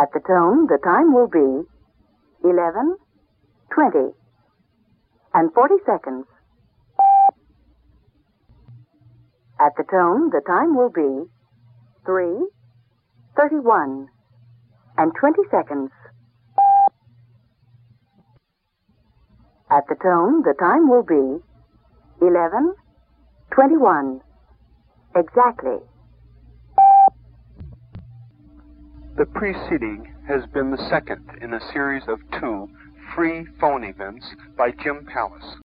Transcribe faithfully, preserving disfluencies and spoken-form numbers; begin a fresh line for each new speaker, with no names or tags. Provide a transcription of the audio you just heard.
At the tone, the time will be eleven twenty and forty seconds. At the tone, the time will be three thirty-one and twenty seconds. At the tone, the time will be eleven twenty-one. Exactly.
The preceding has been the second in a series of two free phone events by Jim Pallas.